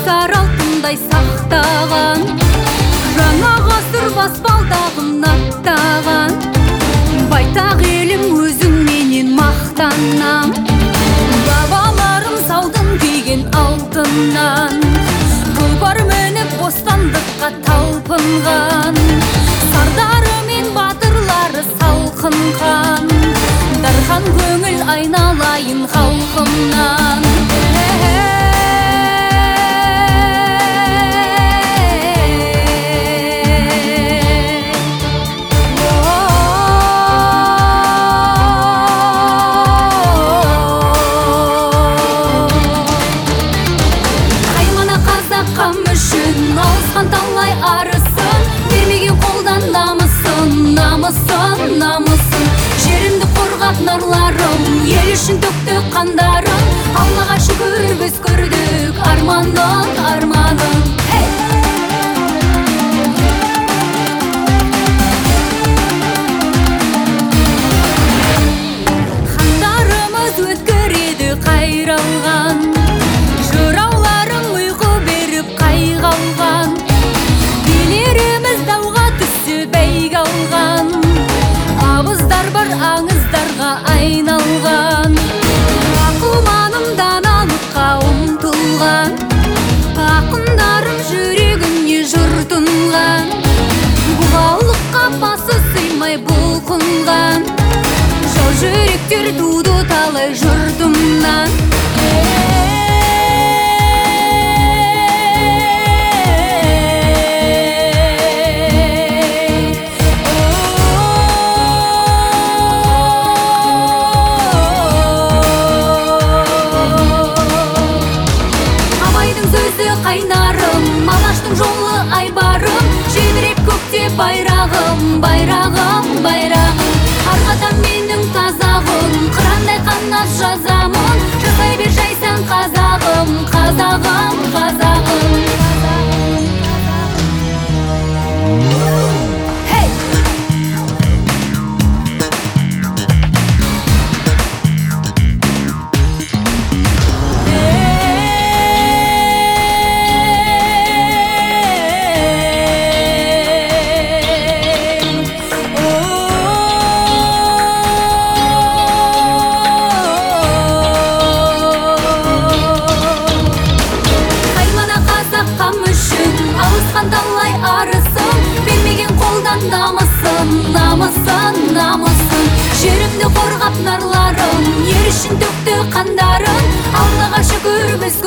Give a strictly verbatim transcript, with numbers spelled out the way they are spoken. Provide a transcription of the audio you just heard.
жастар алтындай сақтаған, жаңа ғасыр баспалдағын аттаған. Байтақ елім өзіңменен мақтанам, бабаларым саудын киген алтыннан. Тұлпар мініп бостандыққа талпынған, сардары мен батырлары салқынған. Дархан көңіл айналайын халқымнан. Алысқан талай арысын, бермеген қолдан намысын, намысын, намысын. Жерімді қорғап нарларым, ел үшін төкті қандарым. Аллаға шүкір біз көрдік арманын, арманын. Хандарымыз өткіреді қайралған, жырауларым ұйқы беріп қайғалған. Билеріміз дауға түсіп бәйге алған, абыздар бар аңыздарға айналған. Ақылманым даналыққа ұмтылған, ақындарым жүрегіне жыр тұнған. Бұғалыққа басы сыймай бұлқынған, жау жүректер туды талай жұртымнан. Қайнарым, Алаштың жолы айбарым, желбіреп көкте байрағым, байрағым, байрағым. Арқатам менің тазағым, қырандай қанат жазамын. Жасай бер жайсаң қазағым, қазағым, қазағым. Алысқан талай арысын, бермеген қолдан намысын, намысын, намысын. Жерімді қорғап нарларым, ел үшін төкті қандарым. Аллаға шүкір біз